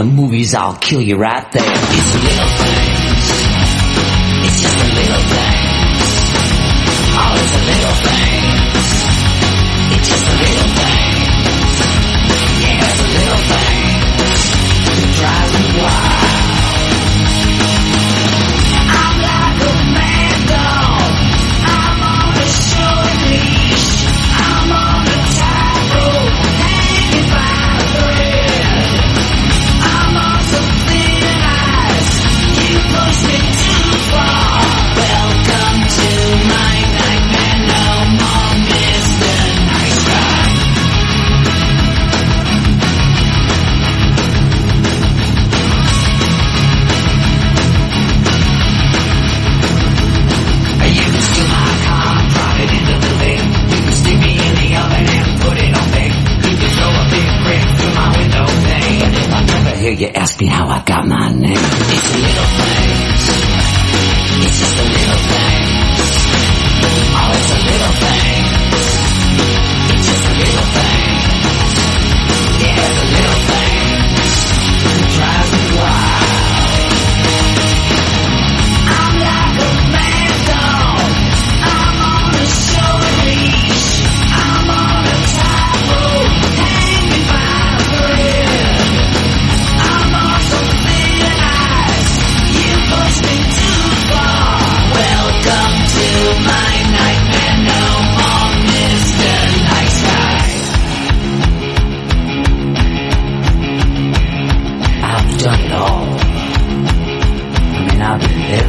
the movies, I'll kill you right there. It's the little things. It's just the little things. Oh, it's the little things. It's just the little things. Yeah, the little things that drive me wild. I'm like a mad dog. I'm on a short leash. I'm on a tightrope, hanging by a thread. I'm on some thin ice. You push me too far. Welcome to my nightmare. No more Mr. Nice Guy. You can steal my car, drive it into the lake. You can stick me in the oven and put it on bake. You can throw a big brick through my window pane. And if I never hear you ask me how I got my name, it's the little things. It's just the little things. Oh, it's the little things. It's just the little things. Yeah, the little things that drive me wild. I'm like a mad dog. I'm on a short leash. I'm on a tightrope, hanging by a thread. I'm on some thin ice. You push me too far. Welcome to my nightmare. No more Mr. Nice Guy. I've done it all. I mean, I've been there.